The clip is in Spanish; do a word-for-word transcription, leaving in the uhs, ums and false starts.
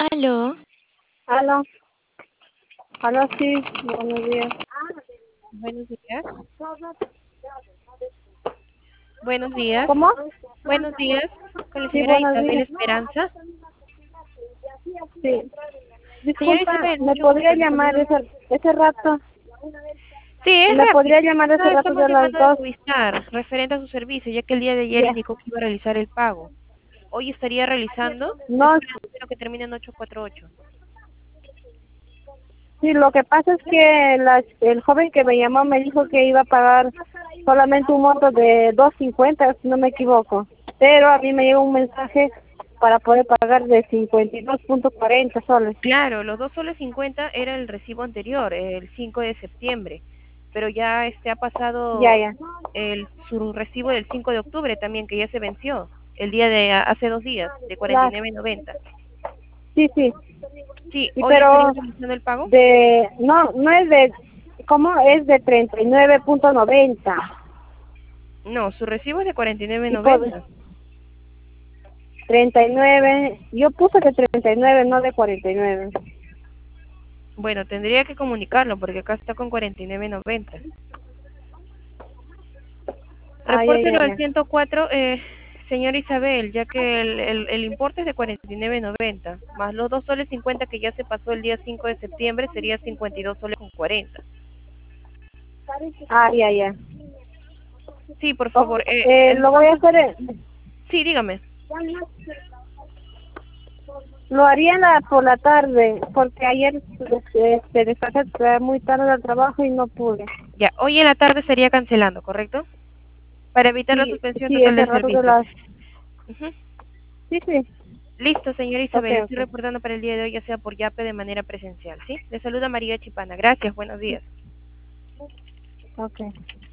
Aló, Aló, aló, sí, buenos días. Buenos días. Buenos días. ¿Cómo? Buenos días. Con la Sí, señora buenos Isabel días. Esperanza. Sí. Señora Disculpa, Isabel, ¿me mucho gusto. podría Le llamar saludo. ese, ese rato? Sí, es ¿Me rápido. podría llamar ese Ah, rato estamos de las llamando de dos? Movistar, referente a su servicio, ya que el día de ayer Ya. indicó que iba a realizar el pago. Hoy estaría realizando. Es No, para el número que termina en ocho cuatro ocho. sí, lo que pasa es que la, el joven que me llamó me dijo que iba a pagar solamente un monto de dos cincuenta, si no me equivoco. Pero a mí me llegó un mensaje para poder pagar de cincuenta y dos punto cuarenta soles. Claro, los dos soles cincuenta era el recibo anterior, el cinco de septiembre. Pero ya este ha Ya, pasado ya. el su recibo del cinco de octubre también, que ya se venció. El día de hace dos días, de cuarenta y Claro. nueve noventa. Sí, sí. Sí, Sí, hoy estaría pero realizando el pago. de, no, no es de, ¿cómo? Es de treinta y nueve punto noventa. No, su recibo es de cuarenta y nueve Sí, por noventa. treinta y nueve, yo puse de treinta y nueve, no de cuarenta y nueve. Bueno, tendría que comunicarlo porque acá está con cuarenta y nueve noventa. Ah, ya, ya, Repórtelo al ya. ciento cuatro, eh, señora Isabel, ya que el, el, el importe es de cuarenta y nueve noventa, más los dos soles cincuenta que ya se pasó el día cinco de septiembre, sería cincuenta y dos soles con cuarenta. Ah, ya, ya. Sí, por Ok, favor. Eh, eh, lo voy a entonces, hacer, eh, sí, dígame. lo haría en la, por la tarde, porque ayer este, este, desperté muy tarde al trabajo y no pude. Ya, hoy en la tarde estaría cancelando, ¿correcto? Para evitar la Sí, suspensión sí, total ese del rato de servicio. las, Ujú. sí, sí. Listo, señora Ok, Isabel, estoy ok. reportando para el día de hoy, ya sea por YAPE de manera presencial, ¿sí? Le saluda María Chipana. Gracias, buenos días. Ok.